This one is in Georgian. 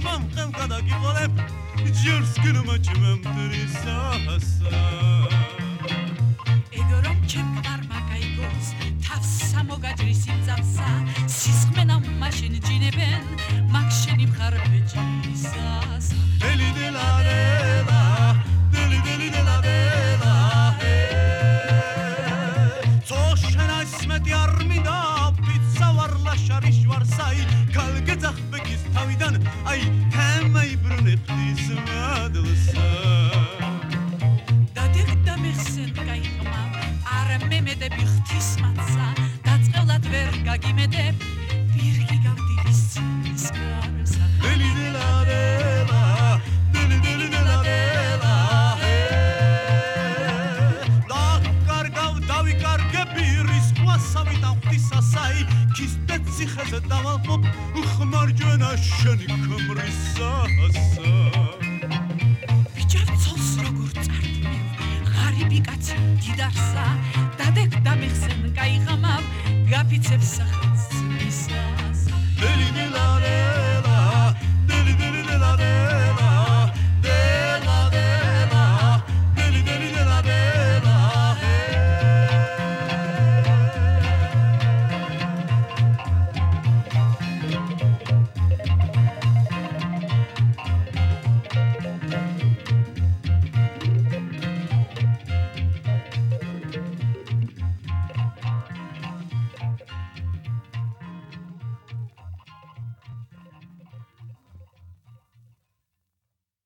სვამ ხელ გადაგიყოლებ ჯერს გრმაჭმემ დრისასა ეგ რომ ჩემ ყარმა გაიგოს თავს სამოგაჭრის იმძავსა სისხმენა მაშინ ჯინებენ მაგ შენი მხარ ბეჭისასა დელი დელა დელა დელი დელი დელა დელა წოშენა სმეტი არ მინდა პიცა ვარლა შარიშ ვარსაი გალგეძახბეკის თავიდან აი თემაი ბრუნე ხდის მადლსა დადეკდა მეხსენ გაიყმა არ მემედები ღვთის მათსა დაწყევლად ვერ გაგიმედებ პირგი გავდირის ცის გარსა დელი დელა დელა დელი დელი დელა დელა ლაკარგავ დავიკარგები რისკვასავიდან ღვთისასაი ქისტეცი ხეზე დავალყოფ ხმარჯვენა შენი ქმრისასა ბიჭაცოს როგორ წარდმევ ღარიბი კაცი დიდარსა დადეკდა მეხსენ გაიღამავ გაფიცებს სახელს მისასა დელი დელა დელა